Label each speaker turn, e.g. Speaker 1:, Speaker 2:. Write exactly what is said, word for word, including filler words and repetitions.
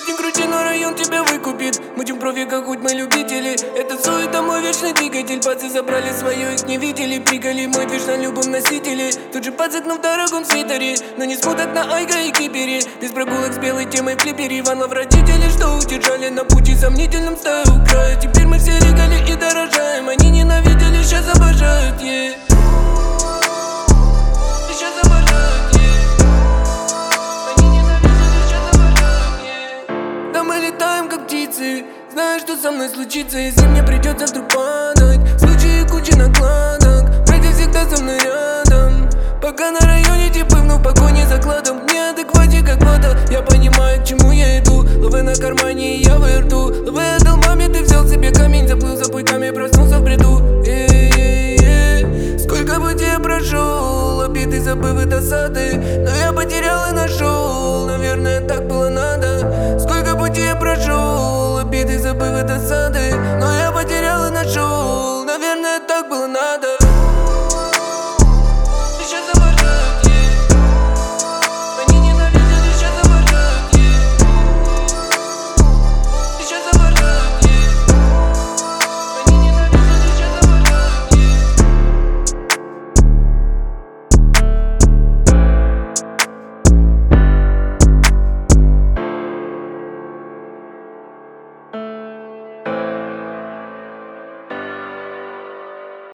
Speaker 1: Как ни крути, но район тебя выкупит. Мы тем профи, как хоть мы любители. Это суета мой вечный двигатель. Пацы забрали свое, их не видели. Приколи мой движ на любом носителе. Тут же пацак, в дорогом свитере, но не смотрят на Айга и Кипере. Без прогулок с белой темой в клипере. Иванов родители, что удержали на пути сомнительном, стою у края. Теперь мы все регали и дорожаем. Они ненавидели, сейчас обожают, yeah. Сейчас обожают, yeah. Они ненавидели, сейчас обожают, yeah. Да мы летаем как птицы. Знаешь, что со мной случится, если мне придется вдруг падать. В случае кучи накладок, пройти всегда со мной рядом. Пока на районе типы вновь в погоне за кладом. Неадеквате как вода, я понимаю, к чему я иду. Ловы на кармане и я во рту. Ловы отдал маме, ты взял себе камень. Заплыл за путями, проснулся в бреду. Э-э-э. Сколько пути я прошел, обиды, забывы, досады. Но я